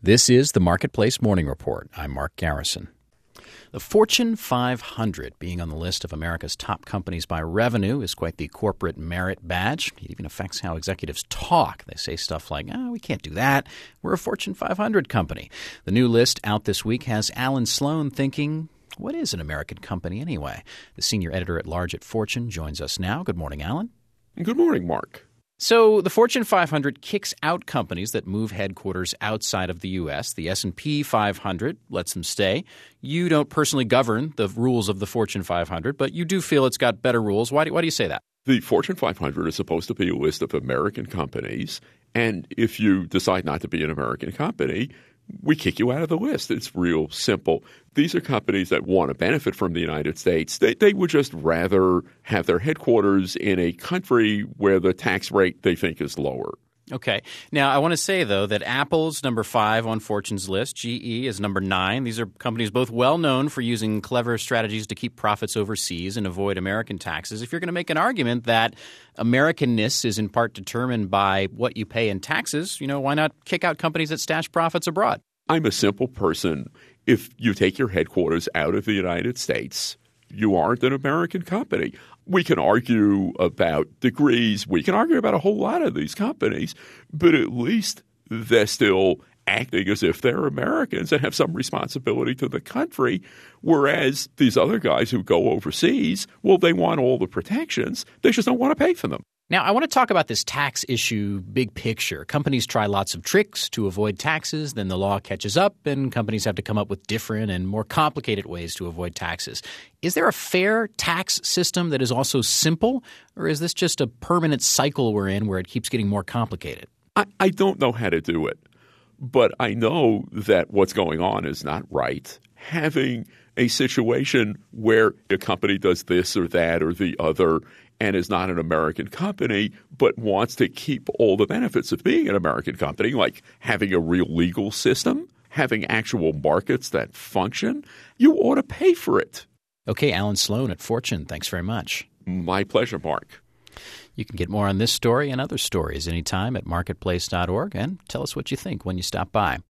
This is the Marketplace Morning Report. I'm Mark Garrison. The Fortune 500 being on the list of America's top companies by revenue is quite the corporate merit badge. It even affects how executives talk. They say stuff like, we can't do that. We're a Fortune 500 company. The new list out this week has Alan Sloan thinking, what is an American company anyway? The senior editor-at-large at Fortune joins us now. Good morning, Alan. Good morning, Mark. So the Fortune 500 kicks out companies that move headquarters outside of the U.S. The S&P 500 lets them stay. You don't personally govern the rules of the Fortune 500, but you do feel it's got better rules. Why do you say that? The Fortune 500 is supposed to be a list of American companies, and if you decide not to be an American company, we kick you out of the list. It's real simple. These are companies that want to benefit from the United States. They would just rather have their headquarters in a country where the tax rate they think is lower. Okay. Now, I want to say, though, that Apple's number 5 on Fortune's list. GE is number 9. These are companies both well known for using clever strategies to keep profits overseas and avoid American taxes. If you're going to make an argument that Americanness is in part determined by what you pay in taxes, why not kick out companies that stash profits abroad? I'm a simple person. If you take your headquarters out of the United States, you aren't an American company. We can argue about degrees. We can argue about a whole lot of these companies, but at least they're still acting as if they're Americans and have some responsibility to the country, whereas these other guys who go overseas, well, they want all the protections. They just don't want to pay for them. Now, I want to talk about this tax issue big picture. Companies try lots of tricks to avoid taxes, then the law catches up, and companies have to come up with different and more complicated ways to avoid taxes. Is there a fair tax system that is also simple, or is this just a permanent cycle we're in where it keeps getting more complicated? I don't know how to do it, but I know that what's going on is not right. Having a situation where a company does this or that or the other and is not an American company but wants to keep all the benefits of being an American company, like having a real legal system, having actual markets that function, you ought to pay for it. Okay, Alan Sloan at Fortune, thanks very much. My pleasure, Mark. You can get more on this story and other stories anytime at marketplace.org, and tell us what you think when you stop by.